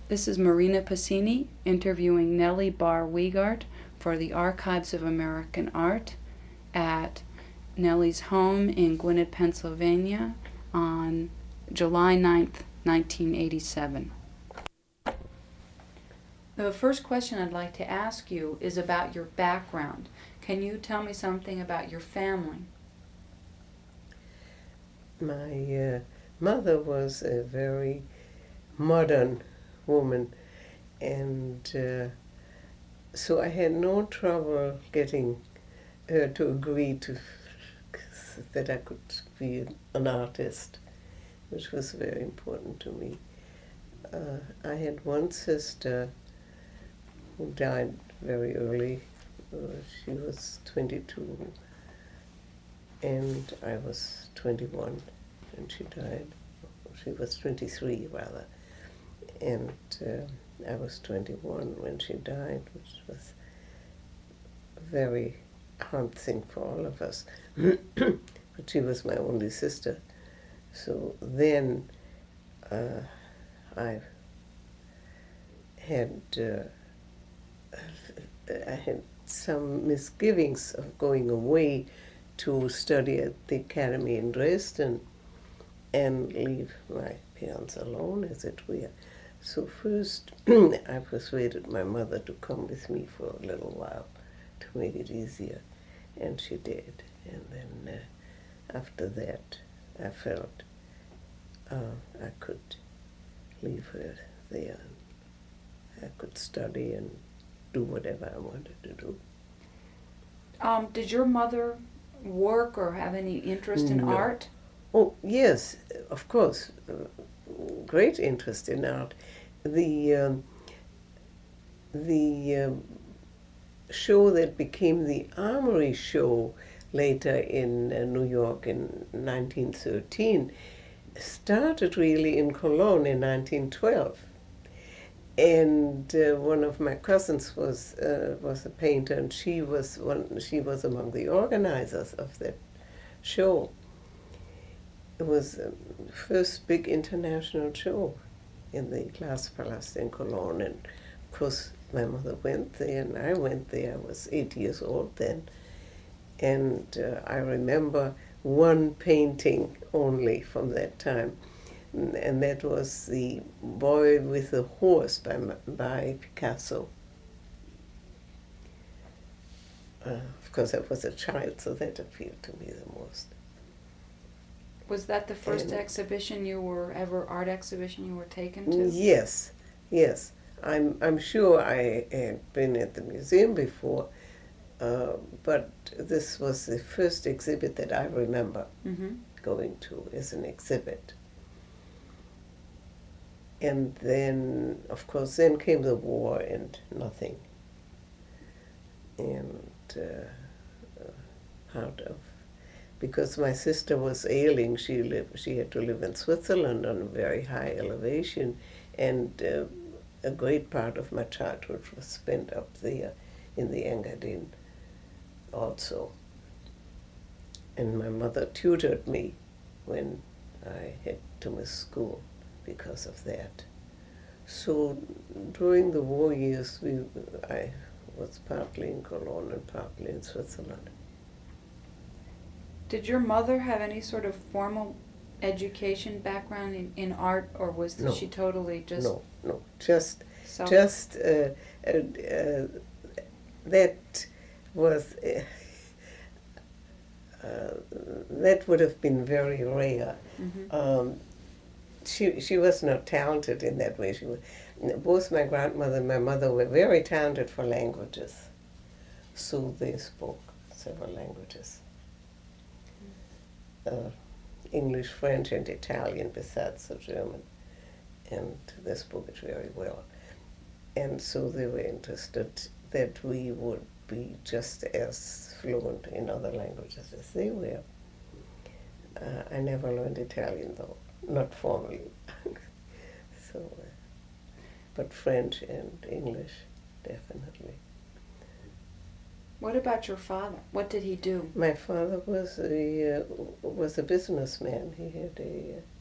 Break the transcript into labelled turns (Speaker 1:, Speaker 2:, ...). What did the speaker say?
Speaker 1: This is Marina Passini interviewing Nellie Barr Wiegart for the Archives of American Art at Nellie's home in Gwinnett, Pennsylvania on July 9th, 1987. The first question I'd like to ask you is about your background. Can you tell me something about your family?
Speaker 2: My mother was a very modern woman, and so I had no trouble getting her to agree to that I could be an artist, which was very important to me. I had one sister who died very early. She was 22, and I was 21 when she died. She was 23, rather. And I was 21 when she died, which was a very hard thing for all of us. But she was my only sister. So then I had some misgivings of going away to study at the academy in Dresden and leave my parents alone, as it were. So first I persuaded my mother to come with me for a little while to make it easier, and she did. And then after that I felt I could leave her there. I could study and do whatever I wanted to do.
Speaker 1: Did your mother work or have any interest in art?
Speaker 2: Oh, yes, of course. Great interest in art. The show that became the Armory Show later in New York in 1913 started really in Cologne in 1912. And one of my cousins was a painter, and she was among the organizers of that show. It was the first big international show in the Glaspalast in Cologne, and of course my mother went there, and I went there. I was 8 years old then, and I remember one painting only from that time, and that was The Boy with the Horse by Picasso. Of course, I was a child, so that appealed to me the most.
Speaker 1: Was that the first art exhibition you were taken to?
Speaker 2: Yes, yes. I'm sure I had been at the museum before, but this was the first exhibit that I remember going to as an exhibit. And then, of course, then came the war and nothing. And because my sister was ailing, she had to live in Switzerland on a very high elevation, and a great part of my childhood was spent up there in the Engadin also. And my mother tutored me when I had to miss school because of that. So during the war years, I was partly in Cologne and partly in Switzerland.
Speaker 1: Did your mother have any sort of formal education background in art, or was she totally just...
Speaker 2: No, just that was... that would have been very rare. She was not talented in that way. Both my grandmother and my mother were very talented for languages, so they spoke several languages. English, French, and Italian, besides the German, and they spoke it very well. And so they were interested that we would be just as fluent in other languages as they were. I never learned Italian, though, not formally. But French and English, definitely.
Speaker 1: What about your father? What did he do?
Speaker 2: My father was a businessman. He had